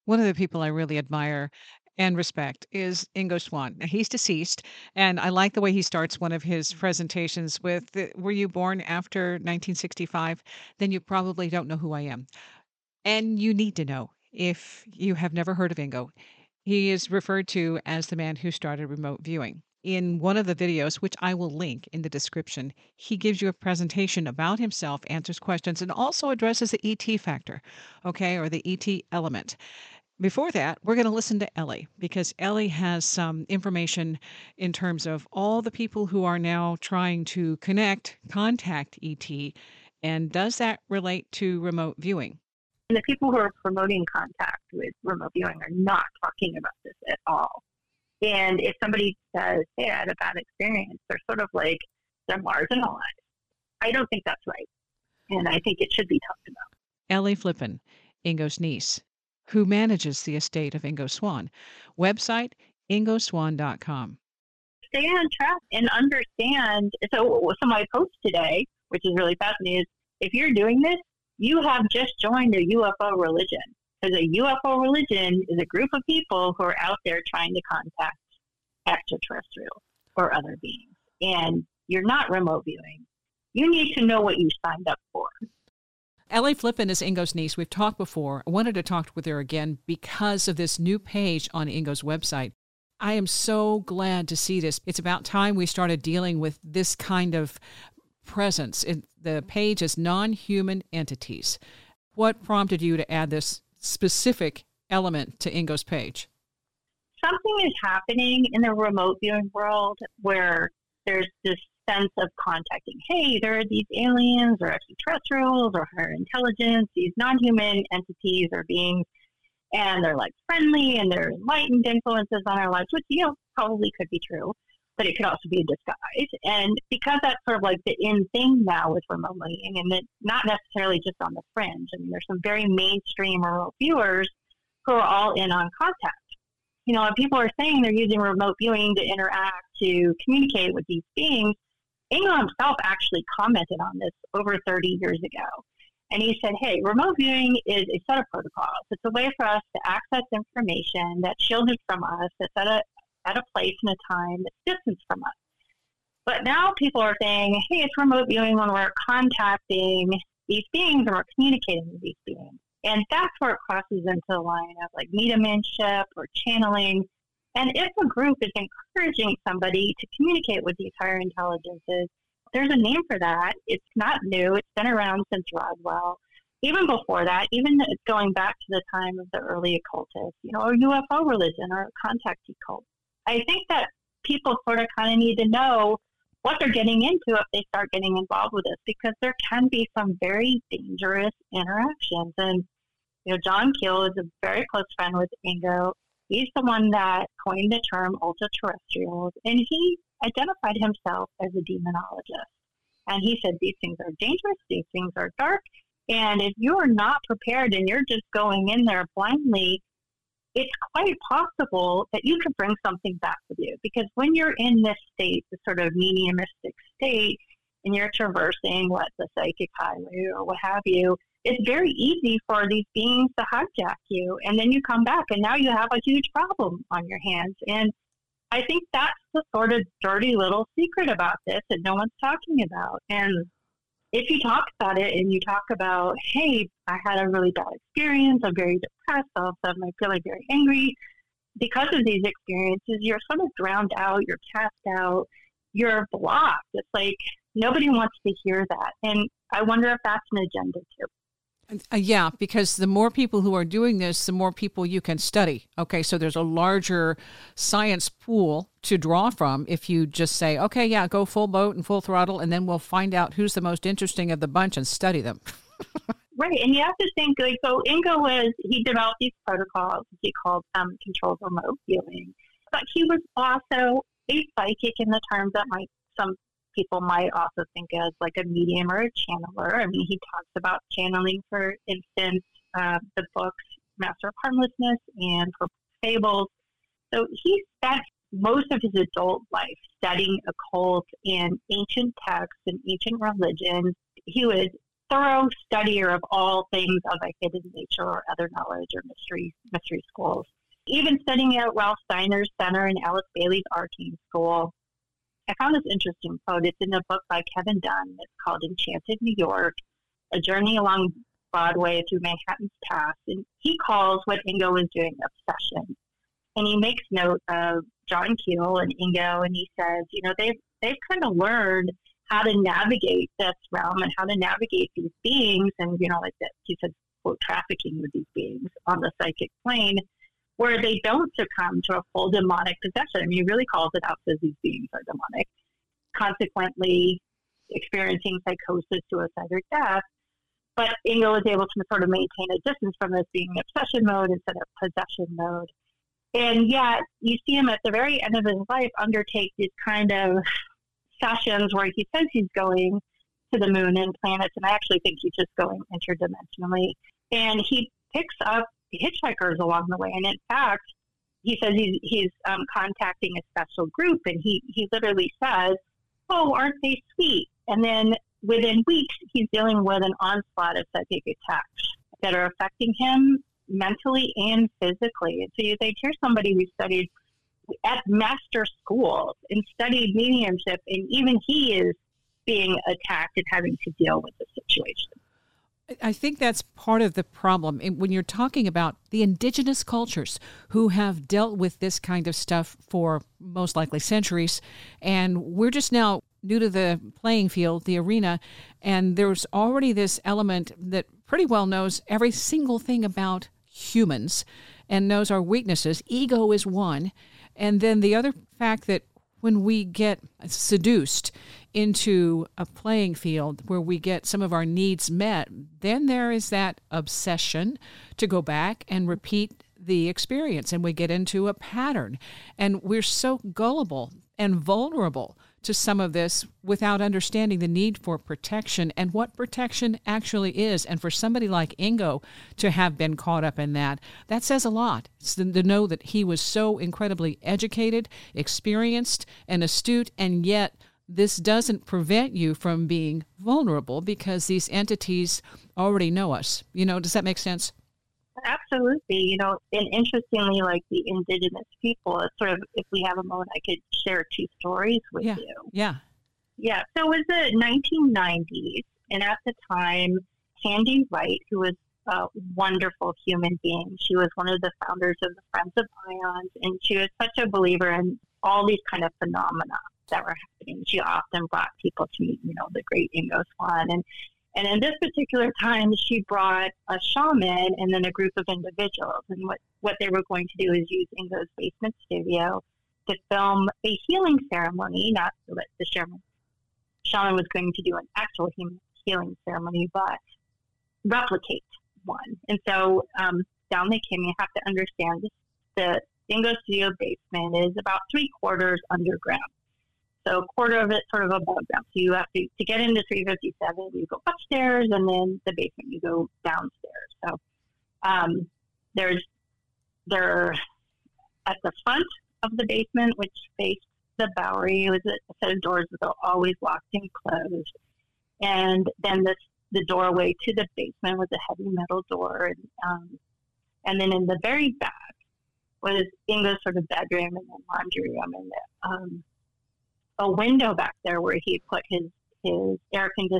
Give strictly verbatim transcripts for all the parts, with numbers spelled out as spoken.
One of the people I really admire and respect is Ingo Swann. Now, he's deceased, and I like the way he starts one of his presentations with, the, "Were you born after nineteen sixty-five? Then you probably don't know who I am." And you need to know if you have never heard of Ingo. He is referred to as the man who started remote viewing. In one of the videos, which I will link in the description, he gives you a presentation about himself, answers questions, and also addresses the E T factor, okay, or the E T element. Before that, we're going to listen to Ellie because Ellie has some information in terms of all the people who are now trying to connect, contact E T, and does that relate to remote viewing? And the people who are promoting contact with remote viewing are not talking about this at all. And if somebody says, hey, I had a bad experience, they're sort of like, they're marginalized. I don't think that's right. And I think it should be talked about. Ellie Flippen, Ingo's niece, who manages the estate of Ingo Swann. Website, ingo swann dot com. Stay on track and understand. So, some of my posts today, which is really fascinating, is if you're doing this, you have just joined a U F O religion. Because a U F O religion is a group of people who are out there trying to contact extraterrestrials or other beings. And you're not remote viewing. You need to know what you signed up for. Ellie Flippen is Ingo's niece. We've talked before. I wanted to talk with her again because of this new page on Ingo's website. I am so glad to see this. It's about time we started dealing with this kind of presence. It, the page is non-human entities. What prompted you to add this specific element to Ingo's page? Something is happening in the remote viewing world where there's this sense of contacting. Hey, there are these aliens or extraterrestrials or higher intelligence, these non-human entities or beings, and they're like friendly and they're enlightened influences on our lives, which, you know, probably could be true, but it could also be a disguise. And because that's sort of like the in thing now with remote viewing, and it's not necessarily just on the fringe. I mean, there's some very mainstream remote viewers who are all in on contact. You know, and people are saying they're using remote viewing to interact, to communicate with these beings. Ingo himself actually commented on this over thirty years ago. And he said, hey, remote viewing is a set of protocols. It's a way for us to access information that's shielded from us, that's at a, at a place and a time that's distant from us. But now people are saying, hey, it's remote viewing when we're contacting these beings and we're communicating with these beings. And that's where it crosses into the line of like mediumship or channeling. And if a group is encouraging somebody to communicate with these higher intelligences, there's a name for that. It's not new. It's been around since Roswell. Even before that, even going back to the time of the early occultists, you know, or U F O religion or contactee cult. I think that people sort of kind of need to know what they're getting into if they start getting involved with this, because there can be some very dangerous interactions. And, you know, John Keel is a very close friend with Ingo. He's the one that coined the term ultra-terrestrials, and he identified himself as a demonologist. And he said, these things are dangerous, these things are dark, and if you're not prepared and you're just going in there blindly, it's quite possible that you could bring something back with you. Because when you're in this state, the sort of mediumistic state, and you're traversing what the psychic highway or what have you, it's very easy for these beings to hijack you. And then you come back and now you have a huge problem on your hands. And I think that's the sort of dirty little secret about this that no one's talking about. And if you talk about it and you talk about, hey, I had a really bad experience, I'm very depressed, all of a sudden I feel like very angry. Because of these experiences, you're sort of drowned out, you're cast out, you're blocked. It's like nobody wants to hear that. And I wonder if that's an agenda too. Uh, yeah, because the more people who are doing this, the more people you can study. Okay, so there's a larger science pool to draw from if you just say, okay, yeah, go full boat and full throttle, and then we'll find out who's the most interesting of the bunch and study them. Right, and you have to think, like, so Ingo was, he developed these protocols he called um, controlled remote viewing, but he was also a psychic in the terms that might some people might also think as like a medium or a channeler. I mean, he talks about channeling, for instance, uh, the books Master of Harmlessness and for Fables. So he spent most of his adult life studying occult and ancient texts and ancient religions. He was thorough studier of all things of a hidden nature or other knowledge or mystery mystery schools. Even studying at Ralph Steiner's Center and Alice Bailey's Arcane School. I found this interesting quote. It's in a book by Kevin Dunn. It's called Enchanted New York, A Journey Along Broadway Through Manhattan's Past. And he calls what Ingo is doing obsession. And he makes note of John Keel and Ingo, and he says, you know, they've, they've kind of learned how to navigate this realm and how to navigate these beings. And, you know, like that, he said, quote, trafficking with these beings on the psychic plane, where they don't succumb to a full demonic possession. I mean, he really calls it out, says these beings are demonic, consequently experiencing psychosis, suicide, or death. But Ingo is able to sort of maintain a distance from this being obsession mode instead of possession mode. And yet, you see him at the very end of his life undertake these kind of sessions where he says he's going to the moon and planets, and I actually think he's just going interdimensionally. And he picks up hitchhikers along the way. And in fact, he says he's, he's um, contacting a special group, and he, he literally says, oh, aren't they sweet? And then within weeks, he's dealing with an onslaught of psychic attacks that are affecting him mentally and physically. And so you think, here's somebody who studied at master schools and studied mediumship, and even he is being attacked and having to deal with the situation. I think that's part of the problem. When you're talking about the indigenous cultures who have dealt with this kind of stuff for most likely centuries, and we're just now new to the playing field, the arena, and there's already this element that pretty well knows every single thing about humans and knows our weaknesses. Ego is one. And then the other fact that when we get seduced into a playing field where we get some of our needs met, then there is that obsession to go back and repeat the experience, and we get into a pattern. And we're so gullible and vulnerable to some of this without understanding the need for protection and what protection actually is. And for somebody like Ingo to have been caught up in that, that says a lot. It's to know that he was so incredibly educated, experienced, and astute, and yet this doesn't prevent you from being vulnerable because these entities already know us. You know, does that make sense? Absolutely. You know, and interestingly, like the indigenous people, it's sort of, if we have a moment, I could share two stories with yeah. you. Yeah. Yeah. So it was the nineteen nineties. And at the time, Sandy Wright, who was a wonderful human being, she was one of the founders of the Friends of Ions. And she was such a believer in all these kind of phenomena that were happening. She often brought people to meet, you know, the great Ingo Swann. And And in this particular time, she brought a shaman and then a group of individuals. And what, what they were going to do is use Ingo's basement studio to film a healing ceremony, not so that the shaman, shaman was going to do an actual healing ceremony, but replicate one. And so um, down they came. You have to understand this, the Ingo studio basement is about three quarters underground. So a quarter of it sort of above ground. So you have to, to get into three fifty-seven, you go upstairs, and then the basement, you go downstairs. So um, there's, there at the front of the basement, which faced the Bowery, it was a set of doors that are always locked and closed. And then this, the doorway to the basement was a heavy metal door. And, um, and then in the very back was Ingo's sort of bedroom and the laundry room and the, um, a window back there where he put his, his air conditioner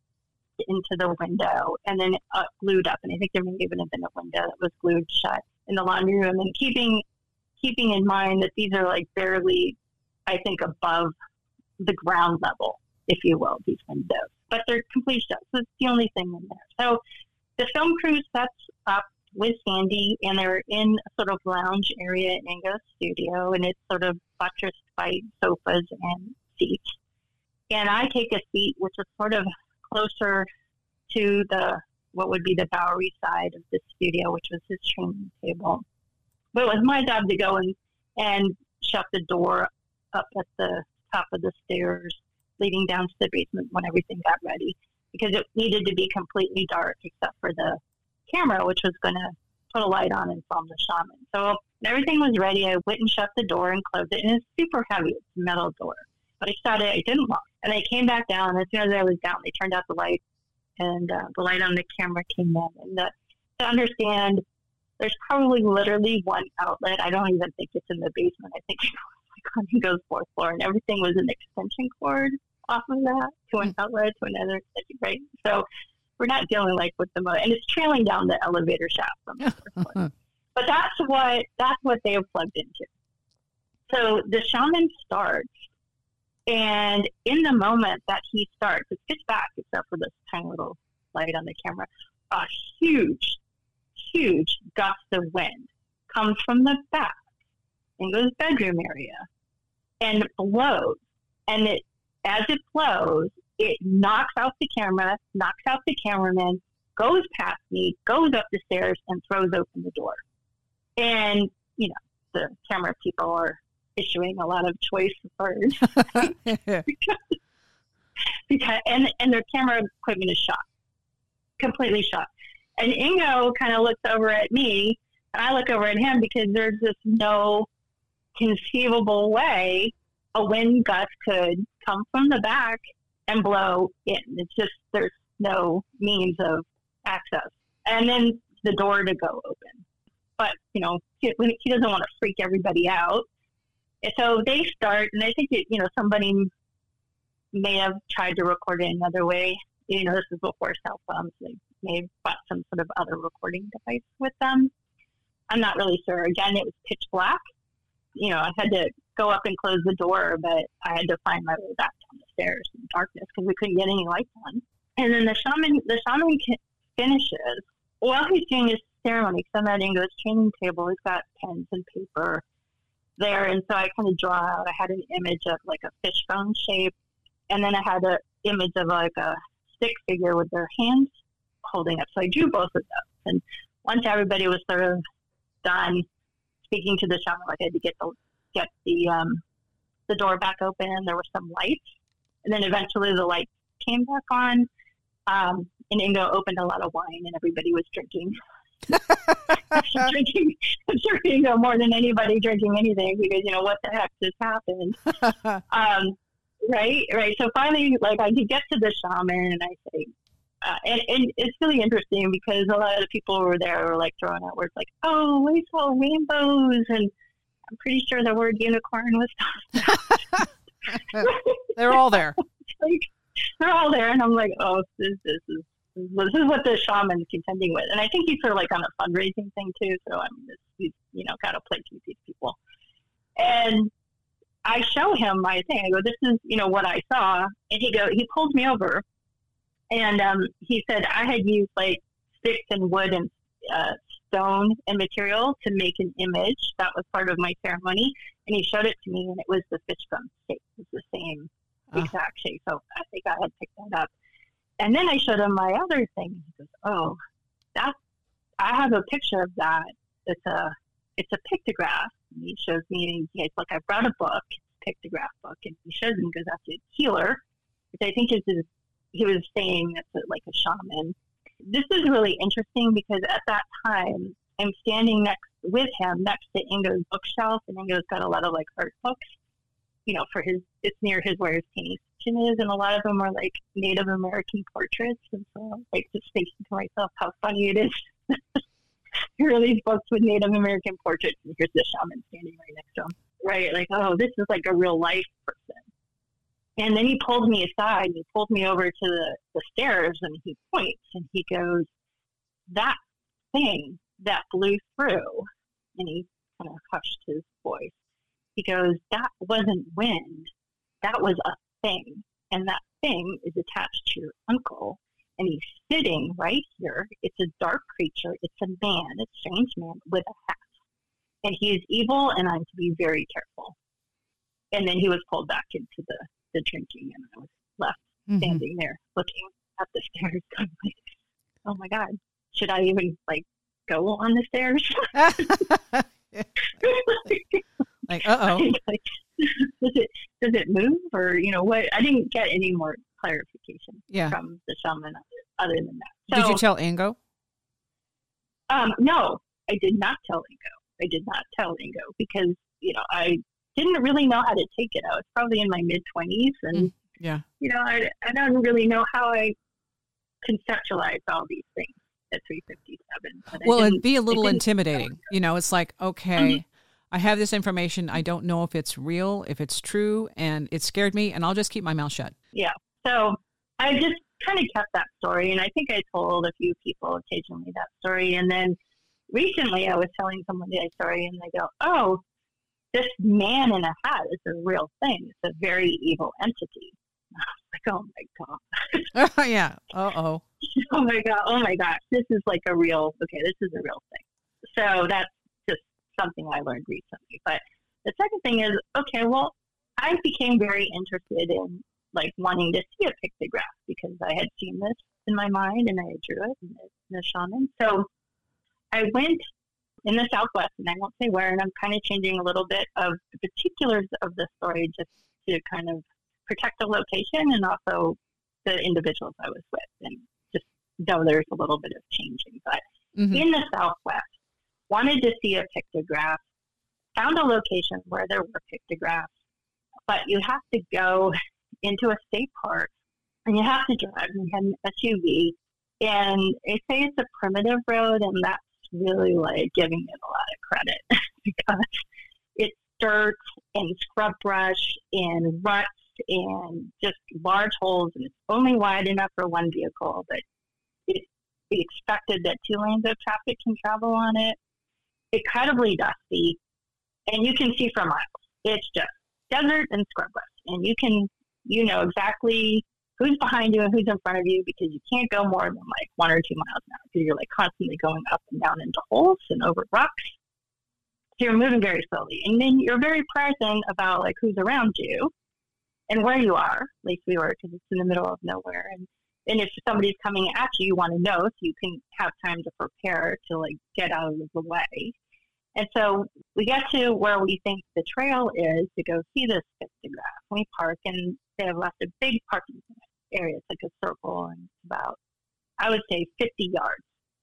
into the window and then uh, glued up. And I think there may even have been a window that was glued shut in the laundry room. And keeping keeping in mind that these are like barely, I think, above the ground level, if you will, these windows. But they're complete shut. So it's the only thing in there. So the film crew sets up with Sandy, and they're in a sort of lounge area in Ingo's studio, and it's sort of buttressed by sofas and seats. And I take a seat which is sort of closer to the what would be the Bowery side of the studio, which was his training table. But it was my job to go and, and shut the door up at the top of the stairs leading down to the basement when everything got ready, because it needed to be completely dark except for the camera, which was going to put a light on and film the shaman. So everything was ready. I went and shut the door and closed it, and it's super heavy. It's a metal door. But I shut it. I didn't lock. And I came back down. As soon as I was down, they turned out the light, and uh, the light on the camera came in. And the, to understand, there's probably literally one outlet. I don't even think it's in the basement. I think it was like on Ingo's fourth floor, and everything was an extension cord off of that to an outlet to another extension, right? So we're not dealing like with the motor, and it's trailing down the elevator shaft from the fourth floor. But that's what that's what they have plugged into. So the shaman starts, and in the moment that he starts, it's pitch black except for this tiny little light on the camera. A huge, huge gust of wind comes from the back, Ingo's bedroom area, and blows. And it, as it blows, it knocks out the camera, knocks out the cameraman, goes past me, goes up the stairs, and throws open the door. And, you know, the camera people are issuing a lot of choice words because, because and, and their camera equipment is shot, completely shot. And Ingo kind of looks over at me, and I look over at him because there's just no conceivable way a wind gust could come from the back and blow in. It's just, there's no means of access. And then the door to go open. But, you know, he, he doesn't want to freak everybody out. And so they start, and I think, it, you know, somebody may have tried to record it another way. You know, this is before cell phones. They may have bought some sort of other recording device with them. I'm not really sure. Again, it was pitch black. You know, I had to go up and close the door, but I had to find my way back down the stairs in darkness because we couldn't get any lights on. And then the shaman, the shaman finishes. While he's doing his ceremony, because I'm at Ingo's training table, he's got pens and paper there. And so I kind of draw out, I had an image of like a fishbone shape. And then I had an image of like a stick figure with their hands holding up. So I drew both of those. And once everybody was sort of done speaking to the shaman, like I had to get the, get the, um, the door back open, and there were some lights. And then eventually the lights came back on. Um, and Ingo opened a lot of wine, and everybody was drinking. drinking, I'm sure Ingo more than anybody drinking anything, because, you know, what the heck just happened? um, right, right. So finally, like, I could get to the shaman, and I say, uh, and, and it's really interesting because a lot of the people who were there were like throwing out words like, oh, we saw rainbows, and I'm pretty sure the word unicorn was tossed out. They're all there. Like, they're all there, and I'm like, oh, this, this is this is what the shaman's contending with. And I think he's sort of like on a fundraising thing too. So I'm just, he's, you know, kind of plagued with these people. And I show him my thing. I go, this is, you know, what I saw. And he go, he pulls me over, and um, he said I had used like sticks and wood and uh, stone and material to make an image that was part of my ceremony. And he showed it to me, and it was the fishbone shape. It was the same exact shape. So I think I had picked that up. And then I showed him my other thing. He goes, oh, that's, I have a picture of that. It's a, it's a pictograph. And he shows me, and he's like, I brought a book, pictograph book. And he shows me, because that's a healer, which I think is, his, he was saying that's a, like a shaman. This is really interesting because at that time, I'm standing next with him next to Ingo's bookshelf, and Ingo's got a lot of like art books, you know, for his, it's near his, where his painting is, and a lot of them are like Native American portraits. And so I'm like just thinking to myself how funny it is. Here are these books with Native American portraits, and here's the shaman standing right next to him. Right? Like, oh, this is like a real life person. And then he pulled me aside, and he pulled me over to the, the stairs, and he points, and he goes, that thing that blew through, and he kind of hushed his voice. He goes, that wasn't wind. That was a thing. And that thing is attached to your uncle. And he's sitting right here. It's a dark creature. It's a man, a strange man with a hat. And he is evil, and I'm to be very careful. And then he was pulled back into the, the drinking, and I was left mm-hmm. standing there looking at the stairs going like, oh my God, should I even like go on the stairs? Like, uh-oh. Like, does it does it move, or you know what? I didn't get any more clarification yeah. from the shaman other, other than that. So, did you tell Ingo? Um, no, I did not tell Ingo. I did not tell Ingo because you know I didn't really know how to take it. I was probably in my mid twenties, and mm, yeah, you know I I don't really know how I conceptualize all these things at three fifty-seven. But Well, I and didn't, be a I little didn't, intimidating. You know, it's like, Mhm. okay, I have this information. I don't know if it's real, if it's true, and it scared me, and I'll just keep my mouth shut. Yeah. So I just kind of kept that story. And I think I told a few people occasionally that story. And then recently I was telling someone the story and they go, oh, this man in a hat is a real thing. It's a very evil entity. I was like, oh my God. Yeah. Uh-oh. Oh my God. Oh my gosh. This is like a real, okay, this is a real thing. So that's just something I learned recently. But the second thing is, okay, well, I became very interested in like wanting to see a pictograph because I had seen this in my mind and I drew it in the, in the shaman. So I went in the Southwest, and I won't say where, and I'm kind of changing a little bit of the particulars of the story just to kind of protect the location and also the individuals I was with, and just though there's a little bit of changing. But mm-hmm. in the Southwest, wanted to see a pictograph, found a location where there were pictographs, but you have to go into a state park, and you have to drive. We had an S U V, and they say it's a primitive road, and that's really like giving it a lot of credit because it's dirt and scrub brush and ruts and just large holes, and it's only wide enough for one vehicle, but it's expected that two lanes of traffic can travel on it. Incredibly dusty, and you can see for miles. It's just desert and scrub brush, and you can, you know exactly who's behind you and who's in front of you because you can't go more than like one or two miles an hour because you're like constantly going up and down into holes and over rocks. So you're moving very slowly. And then you're very present about like who's around you and where you are. At least we were because it's in the middle of nowhere. And, and if somebody's coming at you, you want to know so you can have time to prepare to like get out of the way. And so we get to where we think the trail is to go see this pictograph. We park, and they have left a big parking area. It's like a circle, and it's about, I would say, fifty yards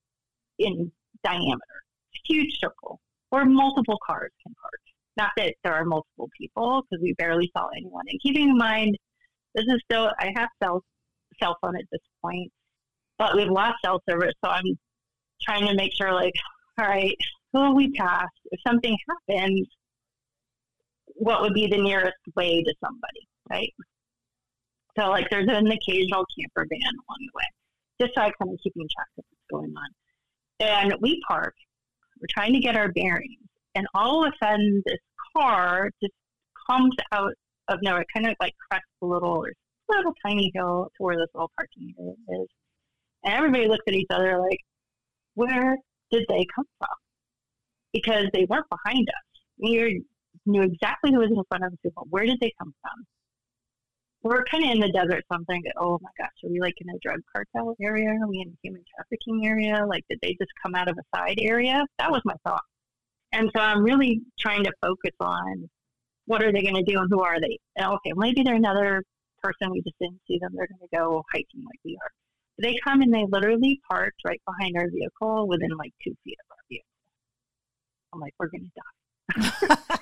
in diameter. Huge circle where multiple cars can park. Not that there are multiple people, because we barely saw anyone. And keeping in mind, this is still, I have cell, cell phone at this point, but we've lost cell service, so I'm trying to make sure, like, all right, who will we pass? If something happens, what would be the nearest way to somebody, right? So, like, there's an occasional camper van along the way, just so I kind of keeping track of what's going on. And we park. We're trying to get our bearings. And all of a sudden, this car just comes out of nowhere. It kind of, like, crests a little, there's a little tiny hill to where this little parking area is. And everybody looks at each other like, where did they come from? Because they weren't behind us. We knew exactly who was in front of us. Where did they come from? We're kind of in the desert, so I'm thinking, oh my gosh, are we like in a drug cartel area? Are we in a human trafficking area? Like, did they just come out of a side area? That was my thought. And so I'm really trying to focus on what are they going to do and who are they? And okay, maybe they're another person. We just didn't see them. They're going to go hiking like we are. But they come and they literally parked right behind our vehicle within like two feet of our vehicle. I'm like, we're going to die.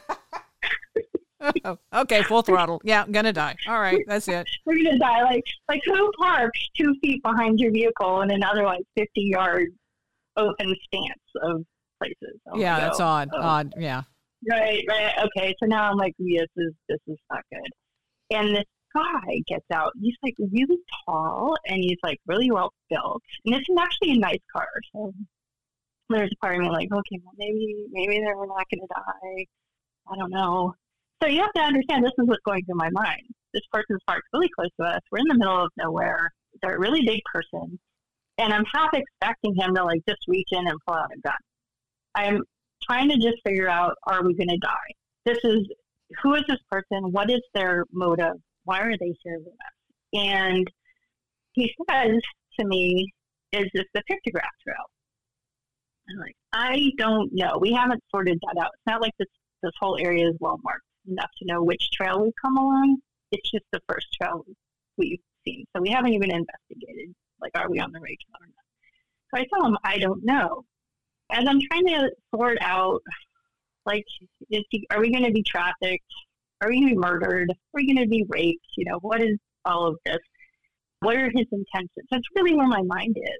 Oh, okay, full throttle. Yeah, I'm gonna die. All right, that's it. We're gonna die. Like, like who parks two feet behind your vehicle in an otherwise fifty yard open stance of places? Oh, yeah, that's go. odd. Oh. Odd. Yeah. Right. Right. Okay. So now I'm like, this is this is not good. And this guy gets out. He's like really tall, and he's like really well built. And this is actually a nice car. So there's a part of me like, okay, well maybe maybe they're not gonna die. I don't know. So you have to understand, this is what's going through my mind. This person's parked really close to us. We're in the middle of nowhere. They're a really big person. And I'm half expecting him to like just reach in and pull out a gun. I'm trying to just figure out, are we going to die? This is, who is this person? What is their motive? Why are they here with us? And he says to me, is this the pictograph trail? I'm like, I don't know. We haven't sorted that out. It's not like this, this whole area is well marked enough to know which trail we've come along. It's just the first trail we've seen. So we haven't even investigated, like, are we on the right trail or not? So I tell him, I don't know. As I'm trying to sort out, like, is he, are we going to be trafficked? Are we going to be murdered? Are we going to be raped? You know, what is all of this? What are his intentions? That's really where my mind is.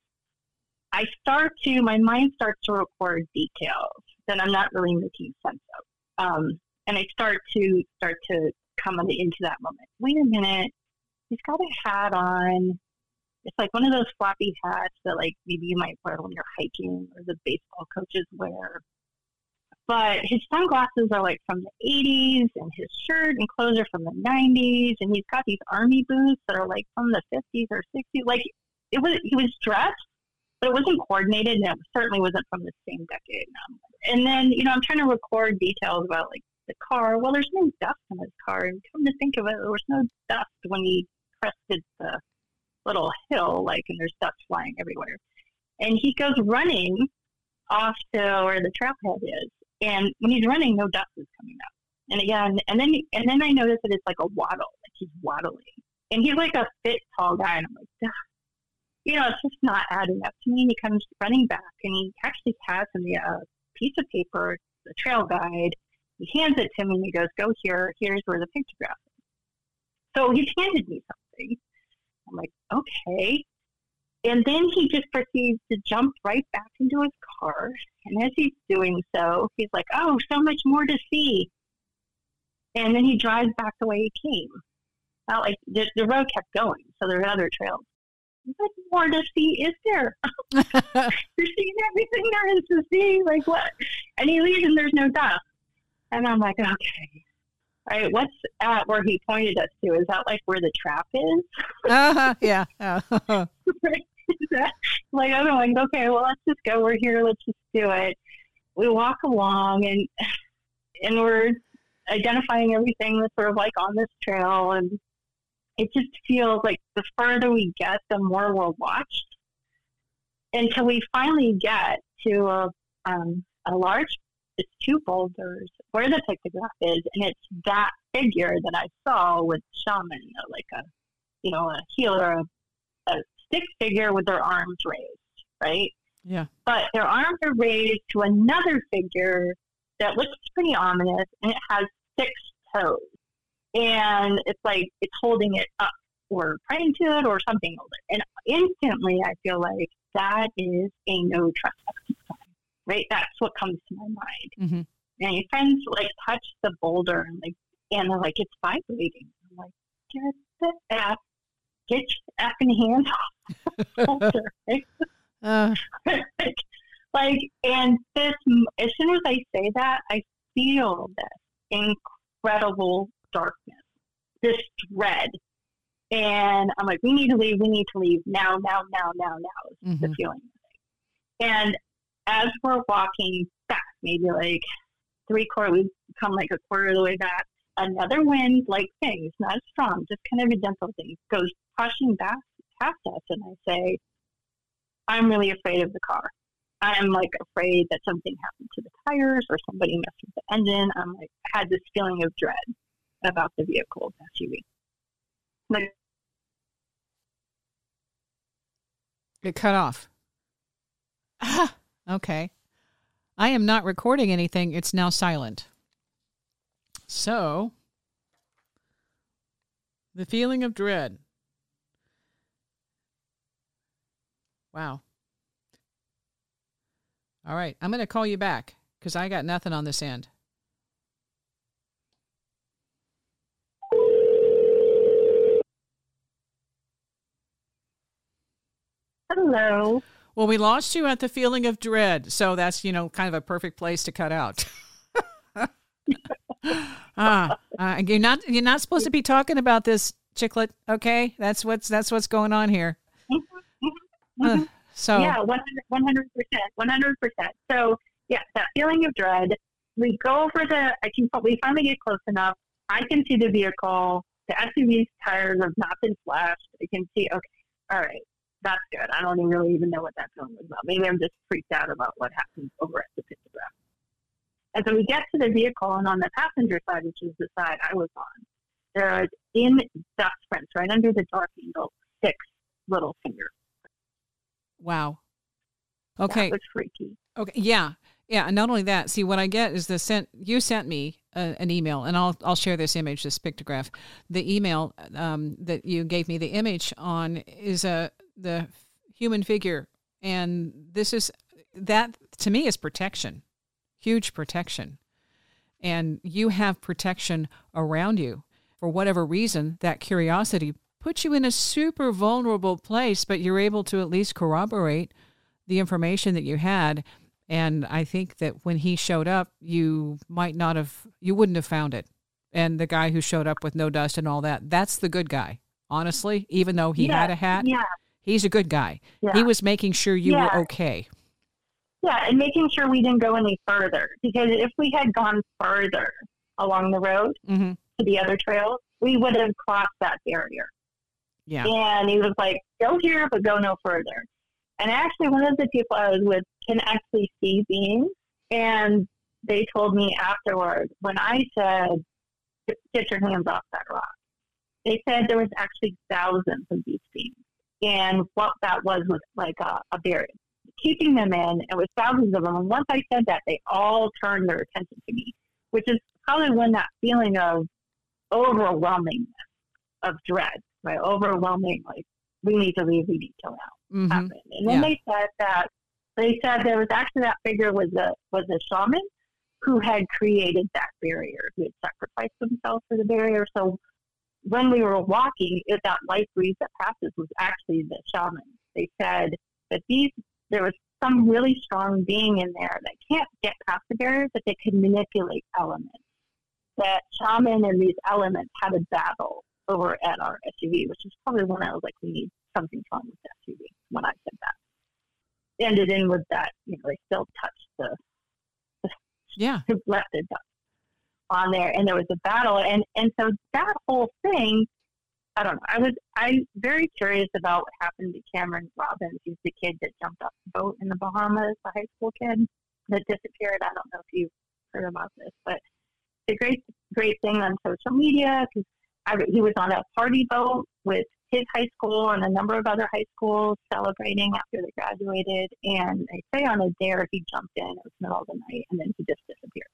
I start to, my mind starts to record details that I'm not really making sense of. Um, and I start to, start to come into that moment. Wait a minute. He's got a hat on. It's like one of those floppy hats that like maybe you might wear when you're hiking or the baseball coaches wear. But his sunglasses are like from the eighties and his shirt and clothes are from the nineties. And he's got these army boots that are like from the fifties or sixties. Like it was, he was dressed, but it wasn't coordinated and it certainly wasn't from the same decade. And then, you know, I'm trying to record details about like the car. Well, there's no dust on his car. And come to think of it, there was no dust when he crested the little hill, like, and there's dust flying everywhere. And he goes running off to where the trailhead is. And when he's running, no dust is coming up. And again, and then, and then I notice that it's like a waddle, like he's waddling. And he's like a fit, tall guy. And I'm like, ugh. You know, it's just not adding up to me. And he comes running back and he actually has me a piece of paper, the trail guide. He hands it to me and he goes, go here. Here's where the pictograph is. So he's handed me something. I'm like, okay. And then he just proceeds to jump right back into his car. And as he's doing so, he's like, oh, so much more to see. And then he drives back the way he came. Well, like the, the road kept going, so there's other trails. What more to see is there? You're seeing everything there is to see. Like what? And he leaves and there's no dust. And I'm like, okay. All right, what's at where he pointed us to? Is that like where the trap is? uh-huh, yeah. Uh-huh. Right? That, like, I'm like, okay, well, let's just go. We're here. Let's just do it. We walk along and and we're identifying everything that's sort of like on this trail. And it just feels like the further we get, the more we're watched until we finally get to a, um, a large, it's two boulders where the pictograph is. And it's that figure that I saw with shaman, like a, you know, a healer, a, a stick figure with their arms raised, right? Yeah. But their arms are raised to another figure that looks pretty ominous, and it has six toes. And it's like it's holding it up or praying to it or something over it. And instantly I feel like that is a no trespassing sign, right? That's what comes to my mind. Mm-hmm. And your friends like touch the boulder and like, and they're like, it's vibrating. I'm like, get the F, get your effing hands off the boulder. Right? Uh. like, like, and this, as soon as I say that, I feel this incredible darkness, this dread. And I'm like, we need to leave, we need to leave now, now, now, now, now is mm-hmm. the feeling. And as we're walking back, maybe like three quarter, we've come like a quarter of the way back, another wind like thing, it's not strong, just kind of a gentle thing, goes pushing back past us. And I say, I'm really afraid of the car. I'm like afraid that something happened to the tires or somebody messed with the engine. I'm like, I had this feeling of dread about the vehicle, S U V. Like, it cut off. Ah, okay. I am not recording anything. It's now silent. So, the feeling of dread. Wow. All right. I'm going to call you back because I got nothing on this end. Hello. Well, we lost you at the feeling of dread. So that's, you know, kind of a perfect place to cut out. ah, uh, you're not, you're not supposed to be talking about this, Chicklet. Okay. That's what's, that's what's going on here. Mm-hmm. Mm-hmm. Uh, so yeah, one hundred percent, one hundred percent. So yeah, that feeling of dread, we go over the, I can, we finally get close enough. I can see the vehicle. The S U V's tires have not been slashed. I can see, okay, all right, that's good. I don't even really even know what that feeling was about. Maybe I'm just freaked out about what happened over at the pictograph. And so we get to the vehicle, and on the passenger side, which is the side I was on, there is in dust prints right under the door handle, six little fingers. Wow. Okay. That was freaky. Okay. Yeah. Yeah. And not only that, see, what I get is the sent, you sent me a, an email, and I'll I'll share this image, this pictograph. The email um, that you gave me the image on is a the human figure, and this is that to me is protection, huge protection, and you have protection around you. For whatever reason, that curiosity puts you in a super vulnerable place, but you're able to at least corroborate the information that you had. And I think that when he showed up, you might not have, you wouldn't have found it. And the guy who showed up with no dust and all that, that's the good guy. Honestly, even though he yeah, had a hat, yeah, he's a good guy. yeah. He was making sure you yeah. were okay. Yeah, and making sure we didn't go any further. Because if we had gone further along the road mm-hmm. to the other trails, we would have crossed that barrier. Yeah. And he was like, go here, but go no further. And actually, one of the people I was with can actually see beings. And they told me afterwards, when I said, get your hands off that rock, they said there was actually thousands of these beings. And what that was was like a, a barrier. Keeping them in, it was thousands of them. And once I said that, they all turned their attention to me, which is probably when that feeling of overwhelming, of dread, right? Overwhelming, like, we need to leave, we need to now. Mm-hmm. Happened. And then yeah. they said that, they said there was actually that figure was a, was a shaman who had created that barrier, who had sacrificed himself for the barrier. So when we were walking, it, that light breeze that passes was actually the shaman. They said that these, there was some really strong being in there that can't get past the barrier, but they could manipulate elements. That shaman and these elements had a battle over at our S U V, which is probably when I was like, we need something fun with the S U V when I said that. Ended in with that, you know, they still touched the, the yeah, left the dust on there, and there was a battle, and and so that whole thing, I don't know. I was I very curious about what happened to Cameron Robbins. He's the kid that jumped off the boat in the Bahamas, the high school kid that disappeared. I don't know if you've heard about this, but it's a great great thing on social media because he was on a party boat with his high school and a number of other high schools celebrating after they graduated. And they say on a dare he jumped in. It was the middle of the night, and then he just disappeared.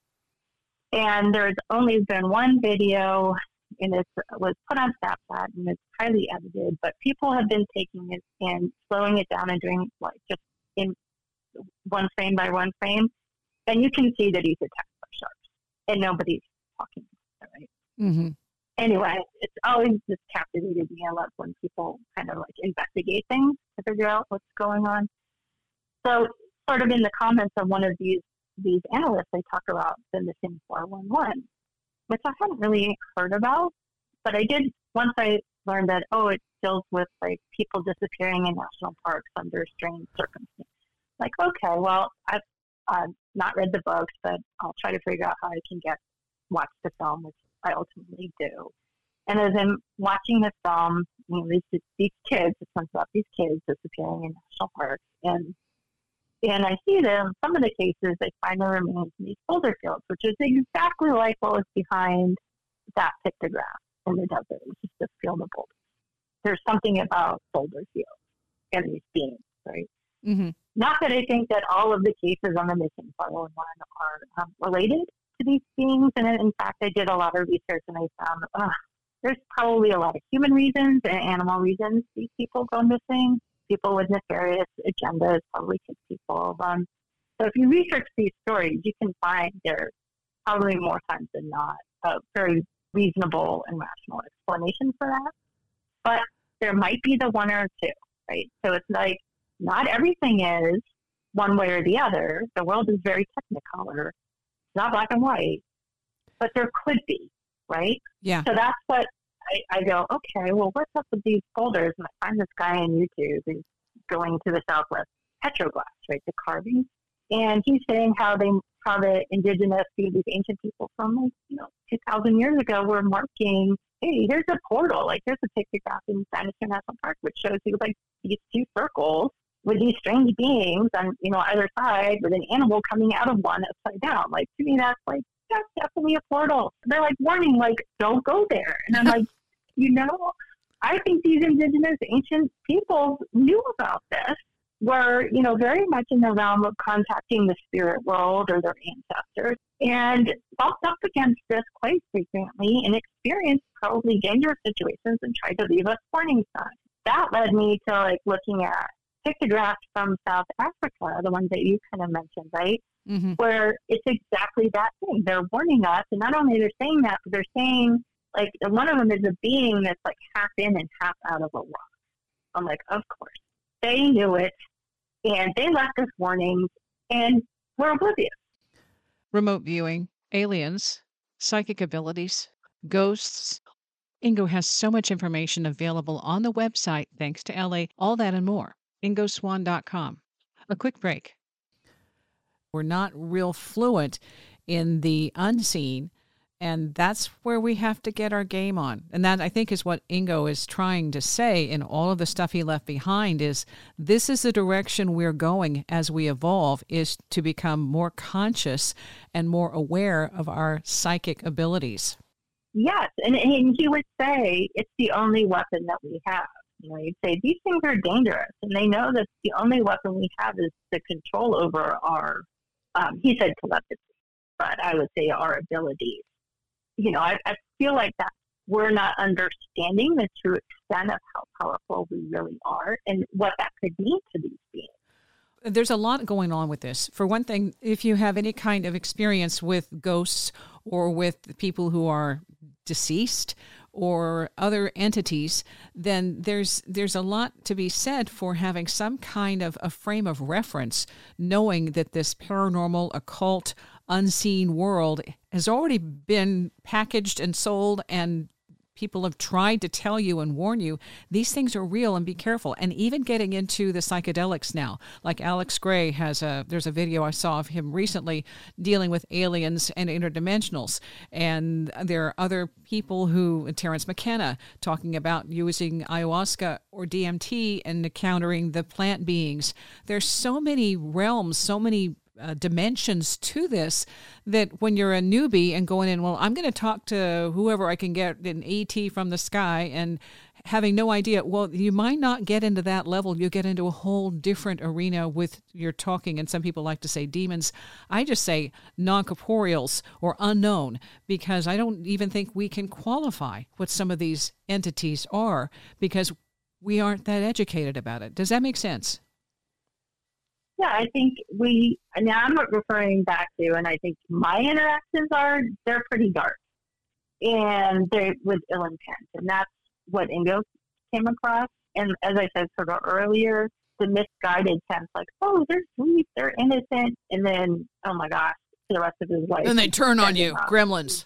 And there's only been one video, and it was put on Snapchat, and it's highly edited, but people have been taking it and slowing it down and doing like just in one frame by one frame. And you can see that he's attacked by sharks, and nobody's talking about it, right? Mm-hmm. Anyway, it's always just captivated me. I love when people kind of like investigate things to figure out what's going on. So sort of in the comments of one of these these analysts, they talk about the missing four one one, which I hadn't really heard about, but I did once I learned that, oh, it deals with like people disappearing in national parks under strange circumstances. Like, okay, well, I've uh, not read the books, but I'll try to figure out how I can get watch the film, which I ultimately do. And as I'm watching the film, you know, these, these kids, it's about these kids disappearing in national parks, and and I see that in some of the cases, they find the remains in these boulder fields, which is exactly like what was behind that pictograph in the desert, which is the field of boulders. There's something about boulder fields and these beings, right? Mm-hmm. Not that I think that all of the cases on the missing four one one are um, related to these beings, and in fact, I did a lot of research, and I found uh, there's probably a lot of human reasons and animal reasons these people go missing. People with nefarious agendas probably kick people. Um, so if you research these stories, you can find there probably more times than not a very reasonable and rational explanation for that. But there might be the one or two, right? So it's like not everything is one way or the other. The world is very technicolor. It's not black and white, but there could be, right? Yeah. So that's what I, I go, okay, well, what's up with these boulders? And I find this guy on YouTube who's going to the Southwest petroglyphs, right, the carvings. And he's saying how they, how the indigenous, these ancient people from, like, you know, two thousand years ago were marking, hey, here's a portal. Like, there's a pictograph in Dinosaur National Park, which shows you, like, these two circles with these strange beings on, you know, either side with an animal coming out of one upside down. Like, to me, that's like, that's definitely a portal. They're like warning, like, don't go there. And I'm like, you know, I think these indigenous ancient peoples knew about this. were, you know, very much in the realm of contacting the spirit world or their ancestors, and bumped up against this quite frequently and experienced probably dangerous situations and tried to leave us warning signs. That led me to like looking at pictographs from South Africa, the ones that you kind of mentioned, right? Mm-hmm. Where it's exactly that thing. They're warning us, and not only they're saying that, but they're saying, like, one of them is a being that's like half in and half out of a rock. I'm like, of course. They knew it, and they left us warnings, and we're oblivious. Remote viewing, aliens, psychic abilities, ghosts. Ingo has so much information available on the website, thanks to L A, all that and more. ingo swann dot com. A quick break. We're not real fluent in the unseen, and that's where we have to get our game on. And that, I think, is what Ingo is trying to say in all of the stuff he left behind is this is the direction we're going as we evolve, is to become more conscious and more aware of our psychic abilities. Yes, and, and he would say it's the only weapon that we have. You know, he'd say these things are dangerous, and they know that the only weapon we have is the control over our, um, he said telepathy, but I would say our abilities. You know, I, I feel like that we're not understanding the true extent of how powerful we really are and what that could mean to these beings. There's a lot going on with this. For one thing, if you have any kind of experience with ghosts or with people who are deceased or other entities, then there's there's a lot to be said for having some kind of a frame of reference, knowing that this paranormal, occult, unseen world has already been packaged and sold, and people have tried to tell you and warn you these things are real and be careful. And even getting into the psychedelics now, like Alex Gray has a, there's a video I saw of him recently dealing with aliens and interdimensionals. And there are other people who, Terence McKenna, talking about using ayahuasca or D M T and encountering the plant beings. There's so many realms, so many Uh, dimensions to this, that when you're a newbie and going in, well, I'm going to talk to whoever I can get an E T from the sky, and having no idea, well, you might not get into that level. You get into a whole different arena with your talking, and some people like to say demons. I just say non-corporeals or unknown, because I don't even think we can qualify what some of these entities are because we aren't that educated about it. Does that make sense? Yeah, I think we, now I'm referring back to, and I think my interactions are, they're pretty dark. And they're with ill intent. And that's what Ingo came across. And as I said sort of earlier, the misguided sense, like, oh, they're sweet, they're innocent. And then, oh my gosh, for the rest of his life. And they turn on you, on. Gremlins.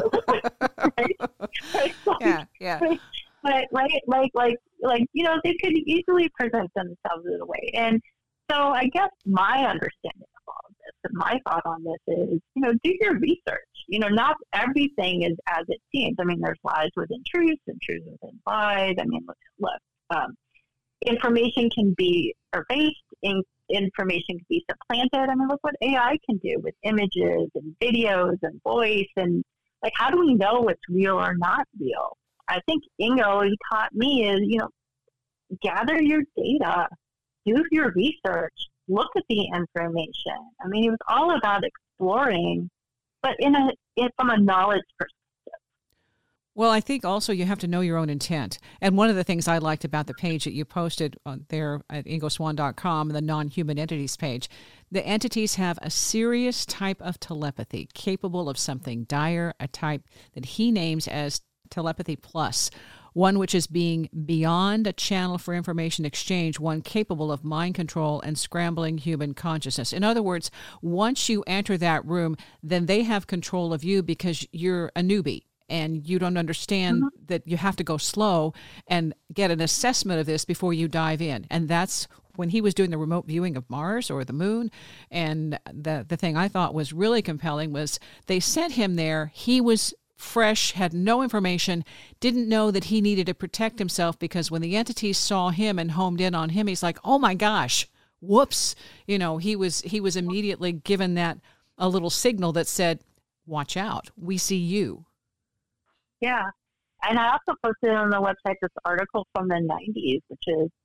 right? Right? Like, yeah, yeah. But, right, like, like, like, you know, they could easily present themselves in a way. And so I guess my understanding of all of this and my thought on this is, you know, do your research. You know, not everything is as it seems. I mean, there's lies within truths and truths within lies. I mean, look, look um, information can be erased, in, information can be supplanted. I mean, look what A I can do with images and videos and voice. And, like, how do we know what's real or not real? I think Ingo, he taught me is, you know, gather your data. Do your research, look at the information. I mean, it was all about exploring, but in a in, from a knowledge perspective. Well, I think also you have to know your own intent. And one of the things I liked about the page that you posted on there at ingo swann dot com, the non-human entities page, the entities have a serious type of telepathy capable of something dire, a type that he names as telepathy plus. One which is being beyond a channel for information exchange, one capable of mind control and scrambling human consciousness. In other words, once you enter that room, then they have control of you because you're a newbie and you don't understand mm-hmm. that you have to go slow and get an assessment of this before you dive in. And that's when he was doing the remote viewing of Mars or the moon. And the, the thing I thought was really compelling was they sent him there. He was fresh, had no information, didn't know that he needed to protect himself, because when the entities saw him and homed in on him, he's like, oh my gosh, whoops. You know, he was he was immediately given that a little signal that said, watch out, we see you. Yeah. And I also posted on the website this article from the nineties, which is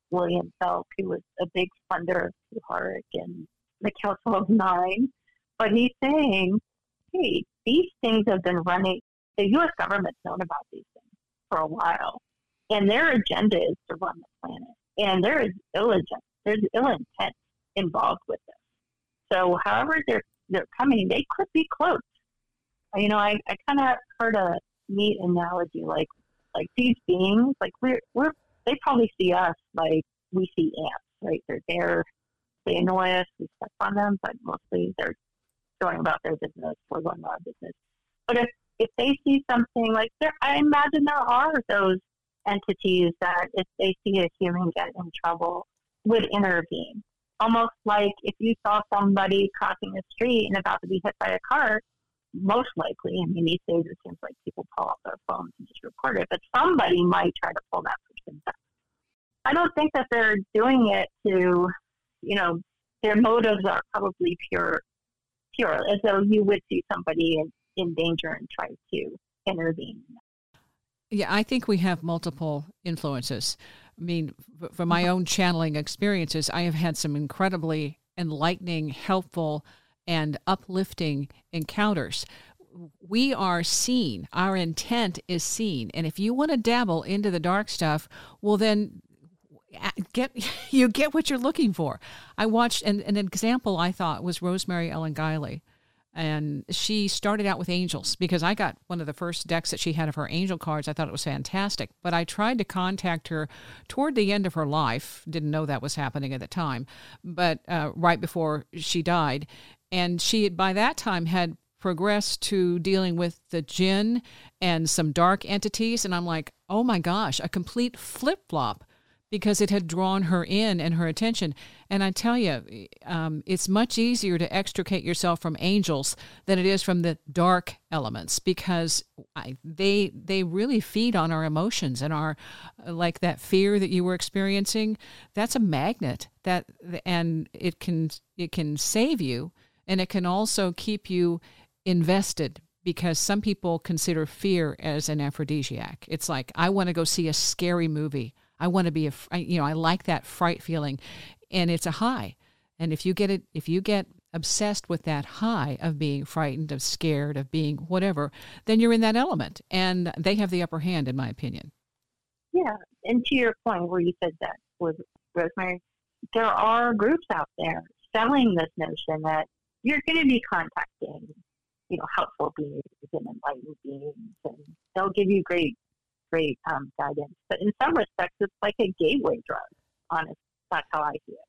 William Belk, who was a big funder of Tuhark and the Council of Nine. But he's saying, hey, these things have been running, the U S government's known about these things for a while, and their agenda is to run the planet. And there is ill agenda, there's ill intent involved with this. So however they're, they're coming, they could be close. You know, I, I kind of heard a neat analogy, like, like these beings, like we're, we're, they probably see us like we see ants, right? They're there, they annoy us, we step on them, but mostly they're going about their business, we're going about our business. But if, if they see something like there, I imagine there are those entities that if they see a human get in trouble would intervene. Almost like if you saw somebody crossing the street and about to be hit by a car, most likely, I mean, these days it seems like people pull out their phones and just record it, but somebody might try to pull that person back. I don't think that they're doing it to, you know, their motives are probably pure, pure, as though you would see somebody in, in danger and try to intervene. Yeah, I think we have multiple influences. I mean, from my own channeling experiences, I have had some incredibly enlightening, helpful, and uplifting encounters. We are seen. Our intent is seen. And if you want to dabble into the dark stuff, well, then get you get what you're looking for. I watched, and an example I thought was Rosemary Ellen Guiley. And she started out with angels because I got one of the first decks that she had of her angel cards. I thought it was fantastic. But I tried to contact her toward the end of her life. Didn't know that was happening at the time, but uh, right before she died. And she, by that time, had progressed to dealing with the jinn and some dark entities. And I'm like, oh my gosh, a complete flip-flop, because it had drawn her in and her attention. And I tell you, um, it's much easier to extricate yourself from angels than it is from the dark elements, because I, they they really feed on our emotions and our, like that fear that you were experiencing. That's a magnet that, and it can it can save you, and it can also keep you invested. Because some people consider fear as an aphrodisiac. It's like, I want to go see a scary movie. I want to be a, you know, I like that fright feeling, and it's a high. And if you get it, if you get obsessed with that high of being frightened, of scared, of being whatever, then you're in that element, and they have the upper hand, in my opinion. Yeah, and to your point where you said that with Rosemary, there are groups out there selling this notion that you're going to be contacting, you know, helpful beings and enlightened beings, and they'll give you great great um, guidance. But in some respects, it's like a gateway drug, honestly. That's how I see it.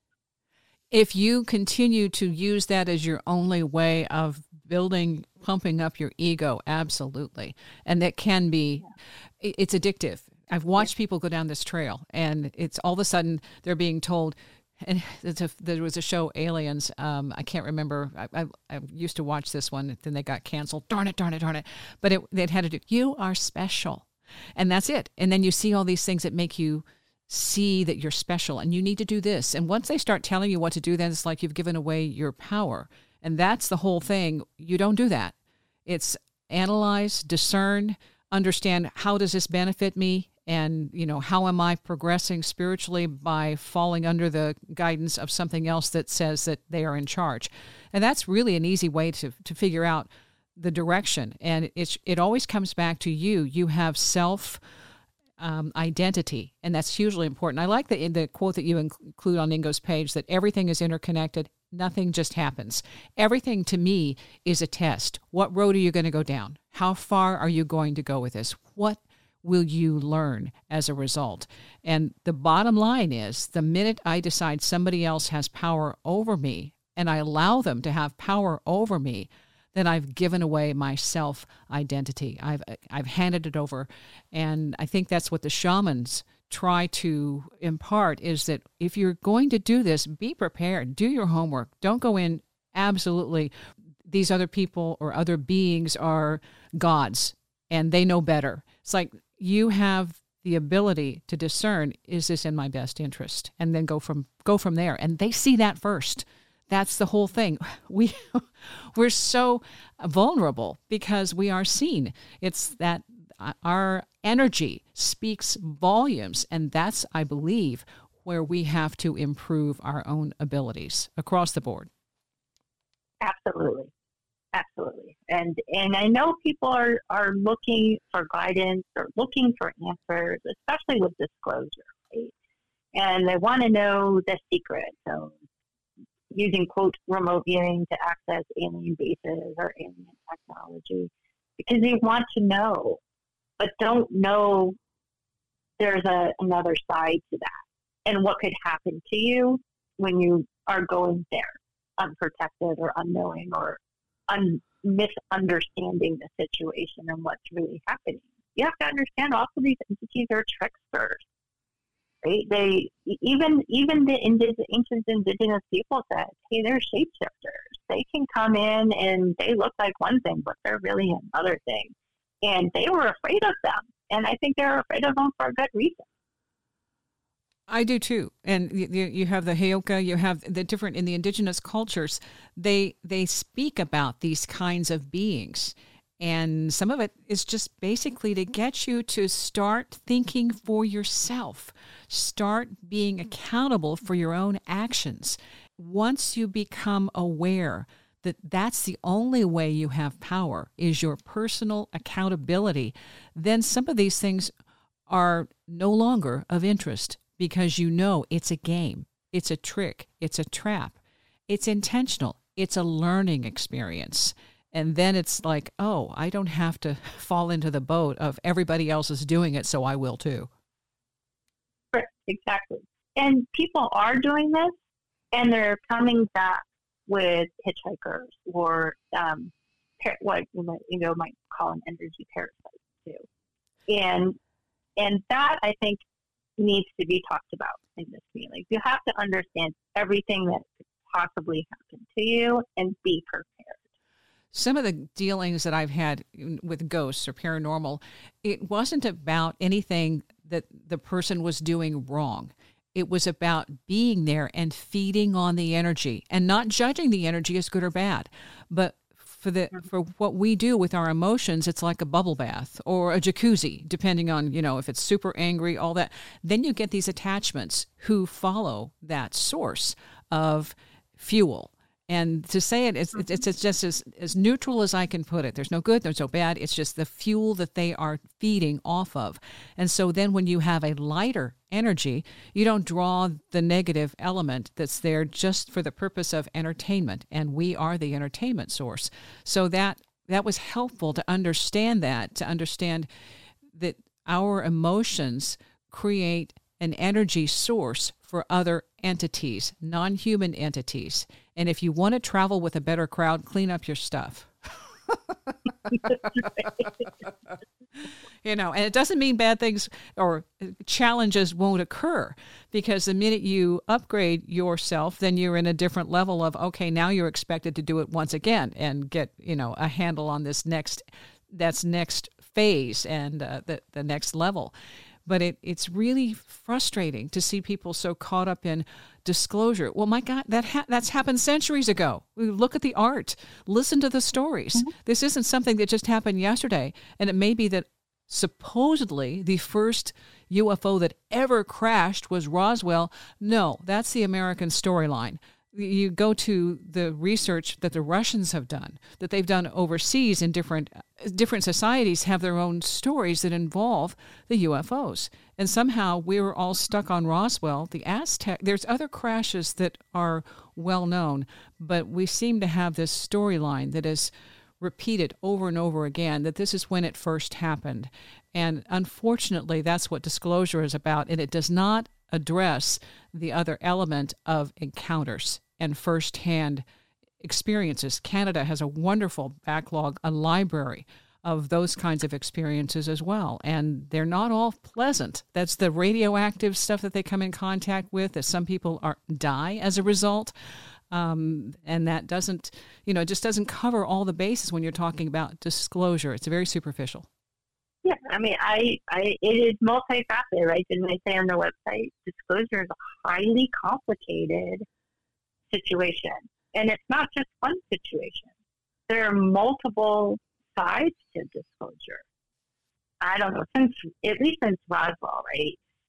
If you continue to use that as your only way of building, pumping up your ego, absolutely. And that can be, yeah. It's addictive. I've watched yeah. people go down this trail, and it's all of a sudden they're being told, and a, there was a show, Aliens. Um, I can't remember. I, I, I used to watch this one, then they got canceled. Darn it, darn it, darn it. But it, it had to do, you are special. And that's it. And then you see all these things that make you see that you're special and you need to do this. And once they start telling you what to do, then it's like you've given away your power. And that's the whole thing. You don't do that. It's analyze, discern, understand, how does this benefit me? And, you know, how am I progressing spiritually by falling under the guidance of something else that says that they are in charge? And that's really an easy way to, to figure out the direction. And it's, it always comes back to you. You have self um, identity, and that's hugely important. I like the, the quote that you include on Ingo's page, that everything is interconnected. Nothing just happens. Everything to me is a test. What road are you going to go down? How far are you going to go with this? What will you learn as a result? And the bottom line is, the minute I decide somebody else has power over me and I allow them to have power over me, then I've given away my self-identity. I've I've handed it over. And I think that's what the shamans try to impart, is that if you're going to do this, be prepared. Do your homework. Don't go in absolutely, these other people or other beings are gods and they know better. It's like, you have the ability to discern, is this in my best interest? And then go from go from there. And they see that first. That's the whole thing. We, we're so vulnerable because we are seen. It's that our energy speaks volumes. And that's, I believe, where we have to improve our own abilities across the board. Absolutely. Absolutely. And and I know people are, are looking for guidance or looking for answers, especially with disclosure, right? And they want to know the secret. So using, quote, remote viewing to access alien bases or alien technology, because they want to know, but don't know there's a, another side to that and what could happen to you when you are going there unprotected or unknowing or un- misunderstanding the situation and what's really happening. You have to understand also these entities are tricksters. Right? They even even the indig- ancient indigenous people said, "Hey, they're shapeshifters. They can come in and they look like one thing, but they're really another thing." And they were afraid of them, and I think they're afraid of them for a good reason. I do too. And you, you have the Heyoka, you have the different in the indigenous cultures. They they speak about these kinds of beings. And some of it is just basically to get you to start thinking for yourself, start being accountable for your own actions. Once you become aware that that's the only way you have power is your personal accountability, then some of these things are no longer of interest because you know it's a game, it's a trick, it's a trap, it's intentional, it's a learning experience. And then it's like, oh, I don't have to fall into the boat of everybody else is doing it, so I will too. Right, exactly. And people are doing this, and they're coming back with hitchhikers or um, par- what you might, you know, might call an energy parasite too. And and that, I think, needs to be talked about in this meeting. Like, you have to understand everything that could possibly happen to you and be prepared. Some of the dealings that I've had with ghosts or paranormal, it wasn't about anything that the person was doing wrong. It was about being there and feeding on the energy and not judging the energy as good or bad. But for the for what we do with our emotions, it's like a bubble bath or a jacuzzi, depending on, you know, if it's super angry, all that. Then you get these attachments who follow that source of fuel. And to say it, it's, it's, it's just as, as neutral as I can put it. There's no good, there's no bad. It's just the fuel that they are feeding off of. And so then when you have a lighter energy, you don't draw the negative element that's there just for the purpose of entertainment. And we are the entertainment source. So that that was helpful to understand that, to understand that our emotions create an energy source for other entities, non-human entities. And if you want to travel with a better crowd, clean up your stuff. You know, and it doesn't mean bad things or challenges won't occur, because the minute you upgrade yourself, then you're in a different level of, okay, now you're expected to do it once again and get, you know, a handle on this next, that's next phase and uh, the, the next level. But it, it's really frustrating to see people so caught up in disclosure. Well, my God, that ha- that's happened centuries ago. Look at the art. Listen to the stories. Mm-hmm. This isn't something that just happened yesterday. And it may be that supposedly the first U F O that ever crashed was Roswell. No, that's the American storyline. You go to the research that the Russians have done, that they've done overseas in different different societies have their own stories that involve the U F Os. And somehow we were all stuck on Roswell, the Aztec. There's other crashes that are well known, but we seem to have this storyline that is repeated over and over again, that this is when it first happened. And unfortunately, that's what disclosure is about, and it does not address the other element of encounters and firsthand experiences. Canada has a wonderful backlog, a library of those kinds of experiences as well. And they're not all pleasant. That's the radioactive stuff that they come in contact with, that some people are die as a result. Um, and that doesn't, you know, just doesn't cover all the bases when you're talking about disclosure. It's very superficial. Yeah, I mean, I, I, it is multifaceted, right? Didn't they say on their website, disclosure is a highly complicated situation. And it's not just one situation. There are multiple sides to disclosure. I don't know, since, at least since Roswell, right?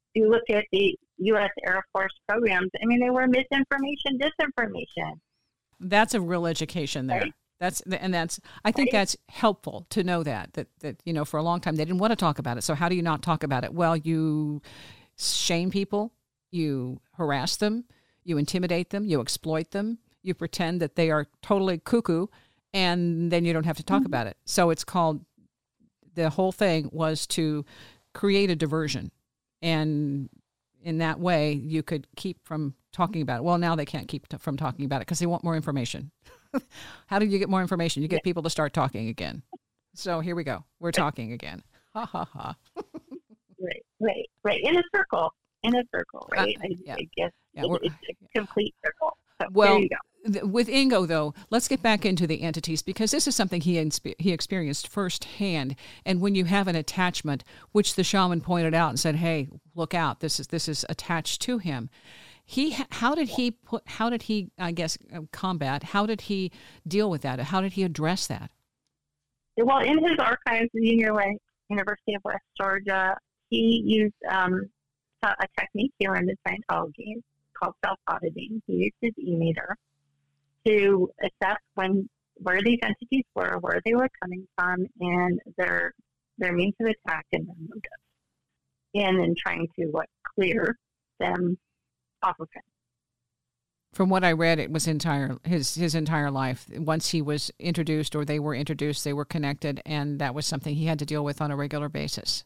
you look at the U S Air Force programs, I mean, they were misinformation, disinformation. That's a real education there. Right? That's and that's I think Right? that's helpful to know that that that you know for a long time they didn't want to talk about it. So how do you not talk about it? Well, you shame people, you harass them, you intimidate them, you exploit them, you pretend that they are totally cuckoo, and then you don't have to talk Mm-hmm. about it. So it's called the whole thing was to create a diversion, and in that way you could keep from talking about it. Well, now they can't keep t- from talking about it because they want more information. How do you get more information? You get Yeah. people to start talking again. So here we go. We're talking again. Ha ha ha. Right, right, right. In a circle, in a circle, Uh, right? I, yeah. I guess Yeah. it, We're, it's a complete circle. So well, there you go. th- with Ingo, though, let's get back into the entities because this is something he inspe- he experienced firsthand. And when you have an attachment, which the shaman pointed out and said, "Hey, look out! This is this is attached to him." He, how did he put? How did he? I guess uh, combat. How did he deal with that? How did he address that? Well, in his archives at the University of West Georgia, he used um, a a technique he learned in Scientology called self-auditing. He used his e-meter to assess when where these entities were, where they were coming from, and their their means of attack and their motives, and then trying to what clear them off of him. From what I read, it was entire his his entire life. Once he was introduced, or they were introduced, they were connected, and that was something he had to deal with on a regular basis.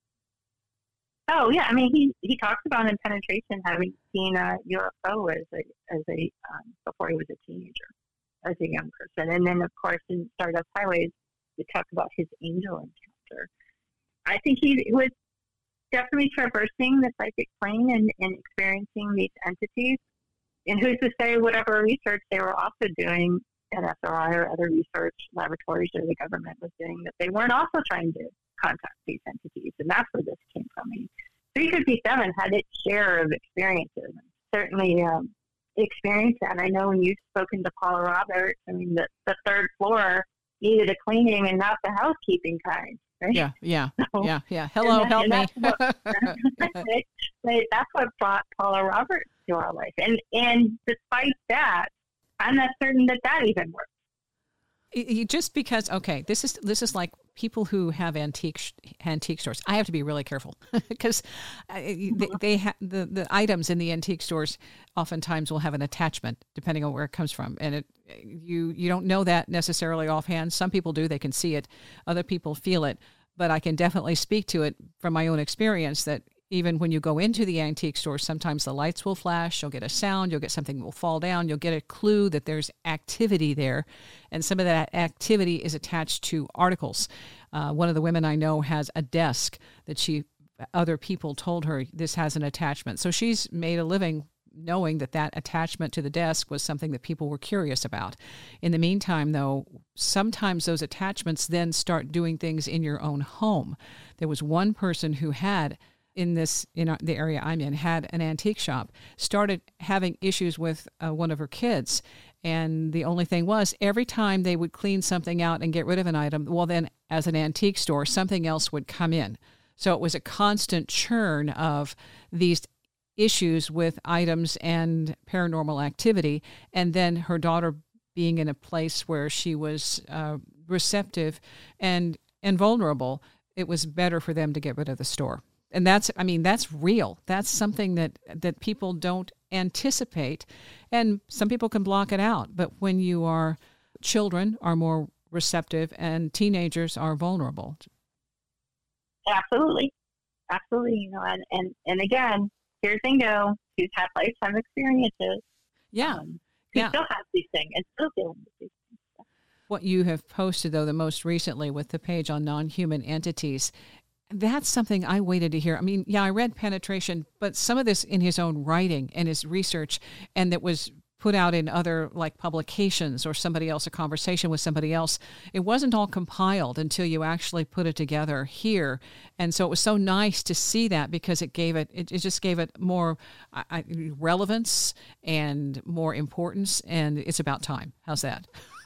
Oh yeah, I mean he he talks about in Penetration having seen a U F O as a as a um, before he was a teenager, as a young person, and then of course in Stardust Highways we talk about his angel encounter. I think he was definitely traversing the psychic plane and, and experiencing these entities. And who's to say whatever research they were also doing at S R I or other research laboratories or the government was doing, that they weren't also trying to contact these entities. And that's where this came from. I mean, three fifty-seven had its share of experiences. Certainly um, experienced that. I know when you've spoken to Paula Roberts, I mean, the, the third floor needed a cleaning and not the housekeeping kind. Right? Yeah, yeah, So, yeah, yeah. Hello, and, help and me. that's what, right, that's what brought Paula Roberts to our life. And and despite that, I'm not certain that that even works. You, just because, okay, this is this is like people who have antique sh- antique stores. I have to be really careful because they, they ha- the the items in the antique stores oftentimes will have an attachment depending on where it comes from, and it you you don't know that necessarily offhand. Some people do; they can see it. Other people feel it, but I can definitely speak to it from my own experience that even when you go into the antique store, sometimes the lights will flash, you'll get a sound, you'll get something that will fall down, you'll get a clue that there's activity there. And some of that activity is attached to articles. Uh, one of the women I know has a desk that she, other people told her this has an attachment. So she's made a living knowing that that attachment to the desk was something that people were curious about. In the meantime, though, sometimes those attachments then start doing things in your own home. There was one person who had in this, in our, the area I'm in, had an antique shop, started having issues with uh, one of her kids. And the only thing was, every time they would clean something out and get rid of an item, well, then as an antique store, something else would come in. So it was a constant churn of these issues with items and paranormal activity. And then her daughter being in a place where she was uh, receptive and, and vulnerable, it was better for them to get rid of the store. And that's, I mean, that's real. That's something that, that people don't anticipate. And some people can block it out. But when you are, children are more receptive and teenagers are vulnerable. Absolutely. Absolutely. You know, and, and, and again, here's Ingo, who's had lifetime experiences. Yeah. Um, who yeah. still has these things and still dealing with these things. What you have posted, though, the most recently with the page on non-human entities, that's something I waited to hear. I mean, yeah, I read Penetration, but some of this in his own writing and his research, and that was put out in other like publications or somebody else, a conversation with somebody else. It wasn't all compiled until you actually put it together here. And so it was so nice to see that because it gave it, it, it just gave it more uh, relevance and more importance. And it's about time. How's that?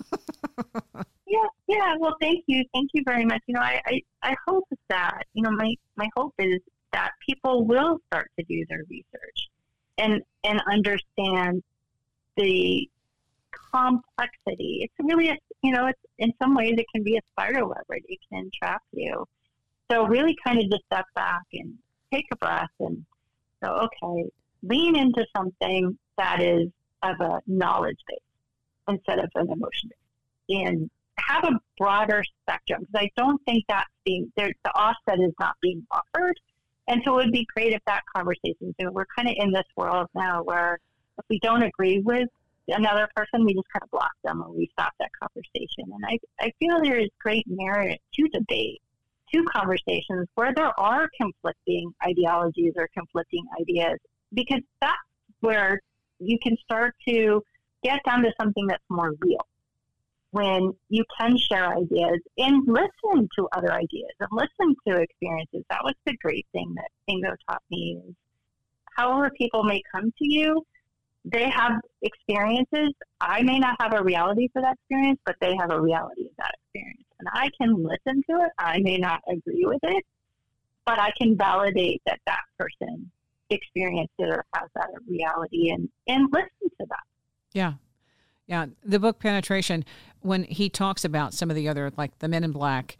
Yeah, yeah. Well, thank you, thank you very much. You know, I, I, I hope that you know my my hope is that people will start to do their research and and understand the complexity. It's really, a, you know, it's in some ways it can be a spider web, right? It can trap you. So really kind of just step back and take a breath and go, okay, lean into something that is of a knowledge base instead of an emotion base, and have a broader spectrum, because I don't think that's being there. The offset is not being offered. And so it would be great if that conversation, so we're kind of in this world now where if we don't agree with another person, we just kind of block them or we stop that conversation. And I, I feel there is great merit to debate, to conversations where there are conflicting ideologies or conflicting ideas, because that's where you can start to get down to something that's more real, when you can share ideas and listen to other ideas and listen to experiences. That was the great thing that Ingo taught me is however people may come to you, they have experiences. I may not have a reality for that experience, but they have a reality of that experience. And I can listen to it. I may not agree with it, but I can validate that that person experienced it or has that reality and, and listen to that. Yeah. Yeah. The book Penetration, when he talks about some of the other, like the Men in Black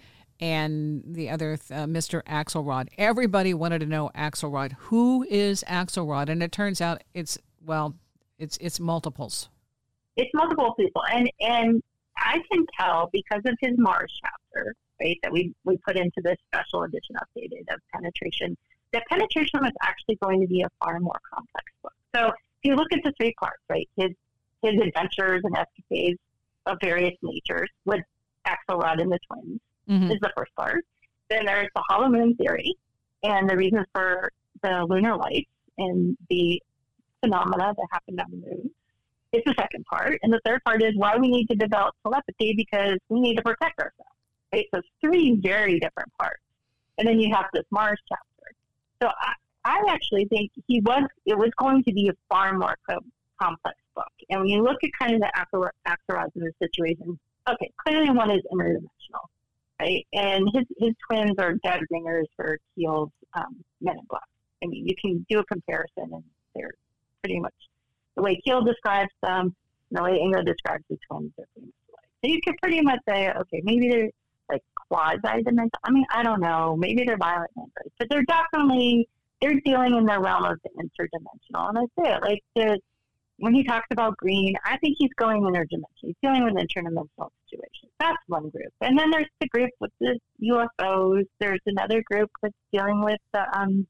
and the other, uh, Mister Axelrod, everybody wanted to know Axelrod. Who is Axelrod? And it turns out it's, well, it's it's multiples. It's multiple people. And and I can tell because of his Mars chapter, right, that we, we put into this special edition updated of Penetration, that Penetration was actually going to be a far more complex book. So if you look at the three parts, right, his his adventures and escapades of various natures with Axelrod and the twins mm-hmm. is the first part. Then there's the hollow moon theory and the reasons for the lunar lights and the phenomena that happened on the moon. It's the second part. And the third part is why we need to develop telepathy, because we need to protect ourselves. Right? So it's three very different parts. And then you have this Mars chapter. So I, I actually think he was, it was going to be a far more co- complex book. And when you look at kind of the Axelrods in this situation, okay, clearly one is interdimensional, right? And his, his twins are dead ringers for Keel's um, Men in Black. I mean, you can do a comparison and they're pretty much the way Keel describes them, and the way Ingo describes the twins are pretty much alike. So you could pretty much say, okay, maybe they're like quasi-dimensional. I mean, I don't know. Maybe they're violent androids, but they're definitely, they're dealing in the realm of the interdimensional. And I say it, like, the, when he talks about Green, I think he's going interdimensional. He's dealing with interdimensional situations. That's one group. And then there's the group with the U F Os. There's another group that's dealing with the, um,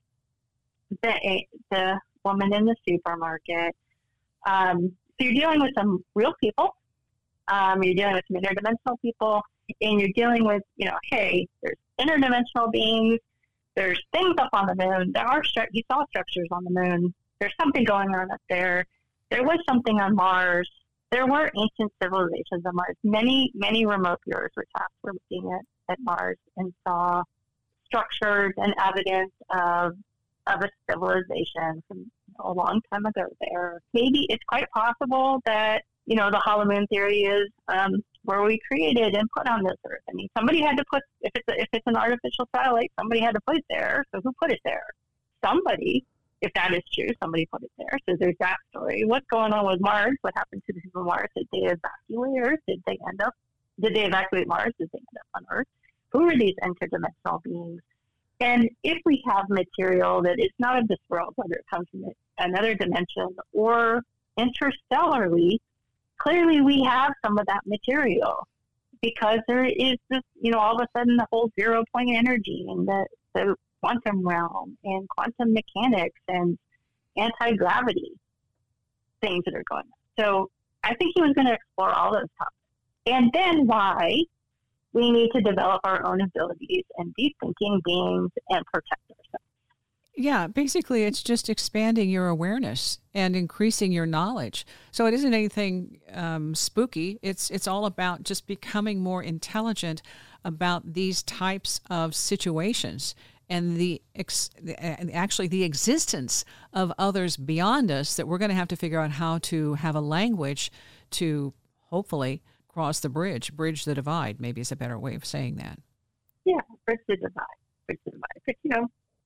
the, the woman in the supermarket. Um, so you're dealing with some real people. Um, you're dealing with some interdimensional people, and you're dealing with, you know, hey, there's interdimensional beings. There's things up on the moon. There are stru- you saw structures on the moon. There's something going on up there. There was something on Mars. There were ancient civilizations on Mars. Many, many remote viewers were tasked with looking at, at Mars and saw structures and evidence of of a civilization from a long time ago there. Maybe it's quite possible that, you know, the hollow moon theory is um, where we created and put on this earth. I mean, somebody had to put, if it's a, if it's an artificial satellite, somebody had to put it there. So who put it there? Somebody, if that is true, somebody put it there. So there's that story. What's going on with Mars? What happened to the people on Mars? Did they evacuate Earth? Did they end up, did they evacuate Mars? Did they end up on Earth? Who are these interdimensional beings? And if we have material that is not of this world, whether it comes from another dimension or interstellarly, clearly we have some of that material, because there is this, you know, all of a sudden the whole zero point energy and the, the quantum realm and quantum mechanics and anti-gravity things that are going on. So I think he was going to explore all those topics. And then why we need to develop our own abilities and be thinking beings and protect ourselves. Yeah, basically it's just expanding your awareness and increasing your knowledge. So it isn't anything um, spooky. It's it's all about just becoming more intelligent about these types of situations and the ex- actually the existence of others beyond us that we're going to have to figure out how to have a language to hopefully cross the bridge, bridge the divide, maybe is a better way of saying that. Yeah, bridge the divide, bridge the divide. But, you know,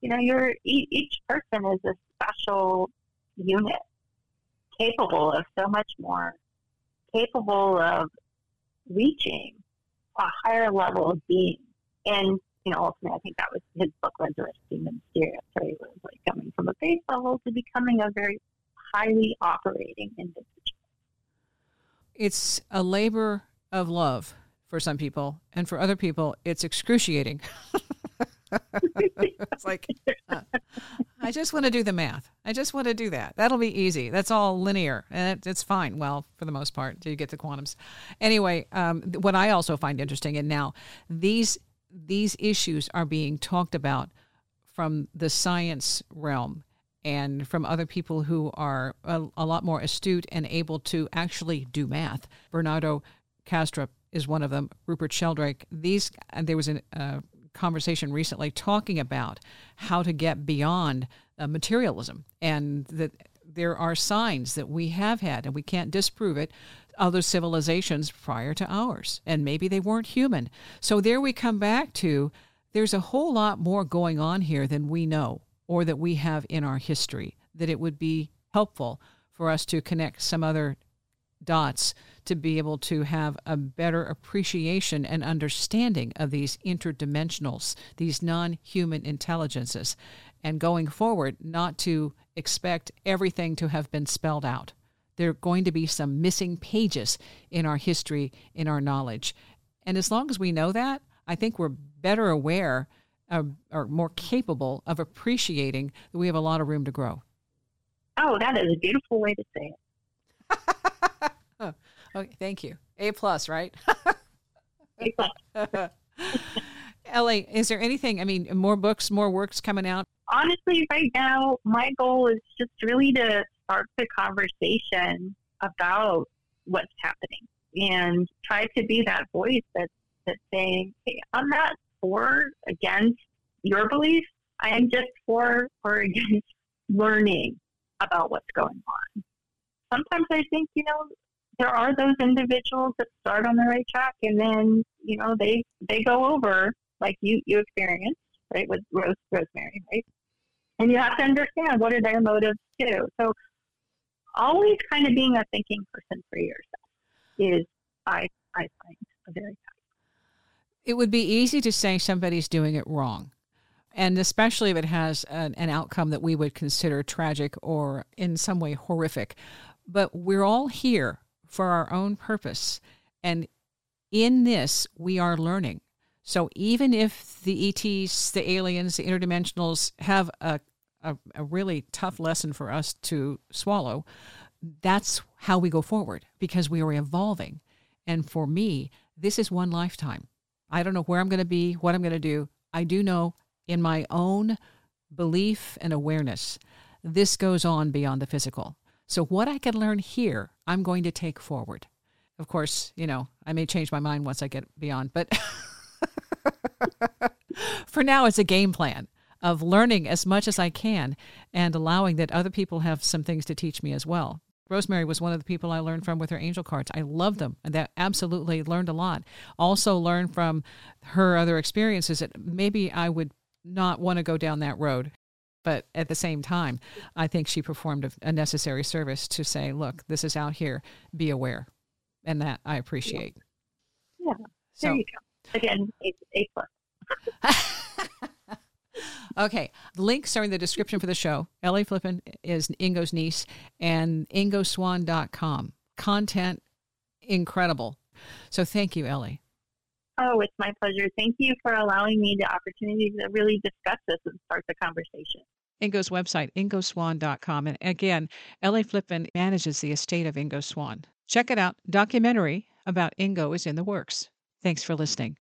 You know, you're e- each person is a special unit, capable of so much more, capable of reaching a higher level of being. And, you know, ultimately, I think that was his book, Resurrecting the Mysterious, right? It was like coming from a base level to becoming a very highly operating individual. It's a labor of love for some people, and for other people, it's excruciating. It's like, uh, I just want to do the math. I just want to do that. That'll be easy. That's all linear, and it, it's fine. Well, for the most part, till you get to quantums. Anyway, um, what I also find interesting, and now these these issues are being talked about from the science realm and from other people who are a, a lot more astute and able to actually do math. Bernardo Kastrup is one of them. Rupert Sheldrake. These and there was a uh, conversation recently talking about how to get beyond uh, materialism, and that there are signs that we have had, and we can't disprove it, other civilizations prior to ours, and maybe they weren't human. So there we come back to there's a whole lot more going on here than we know or that we have in our history, that it would be helpful for us to connect some other dots to be able to have a better appreciation and understanding of these interdimensionals, these non-human intelligences, and going forward, not to expect everything to have been spelled out. There are going to be some missing pages in our history, in our knowledge. And as long as we know that, I think we're better aware uh, or more capable of appreciating that we have a lot of room to grow. Oh, that is a beautiful way to say it. Oh, okay, thank you. A plus, right? A plus. Ellie, is there anything, I mean, more books, more works coming out? Honestly, right now, my goal is just really to start the conversation about what's happening and try to be that voice that's, that's saying, hey, I'm not for, against your beliefs. I am just for or against learning about what's going on. Sometimes I think, you know, there are those individuals that start on the right track and then, you know, they, they go over like you, you experienced, right, with Rose, Rosemary, right? And you have to understand what are their motives too. So always kind of being a thinking person for yourself is, I, I find, a very valuable. It would be easy to say somebody's doing it wrong. And especially if it has an, an outcome that we would consider tragic or in some way horrific. But we're all here for our own purpose. And in this, we are learning. So even if the E Ts, the aliens, the interdimensionals have a, a, a really tough lesson for us to swallow, that's how we go forward because we are evolving. And for me, this is one lifetime. I don't know where I'm going to be, what I'm going to do. I do know in my own belief and awareness, this goes on beyond the physical. So what I can learn here, I'm going to take forward. Of course, you know, I may change my mind once I get beyond, but for now, it's a game plan of learning as much as I can and allowing that other people have some things to teach me as well. Rosemary was one of the people I learned from with her angel cards. I love them, and that absolutely learned a lot. Also learned from her other experiences that maybe I would not want to go down that road. But at the same time, I think she performed a, a necessary service to say, look, this is out here, be aware. And that I appreciate. Yeah, yeah. So, there you go. Again, A, A plus. Okay. The links are in the description for the show. Ellie Flippen is Ingo's niece and ingo swan dot com. Content incredible. So thank you, Ellie. Oh, it's my pleasure. Thank you for allowing me the opportunity to really discuss this and start the conversation. Ingo's website, ingo swan dot com. And again, Ellie Flippen manages the estate of Ingo Swan. Check it out. Documentary about Ingo is in the works. Thanks for listening.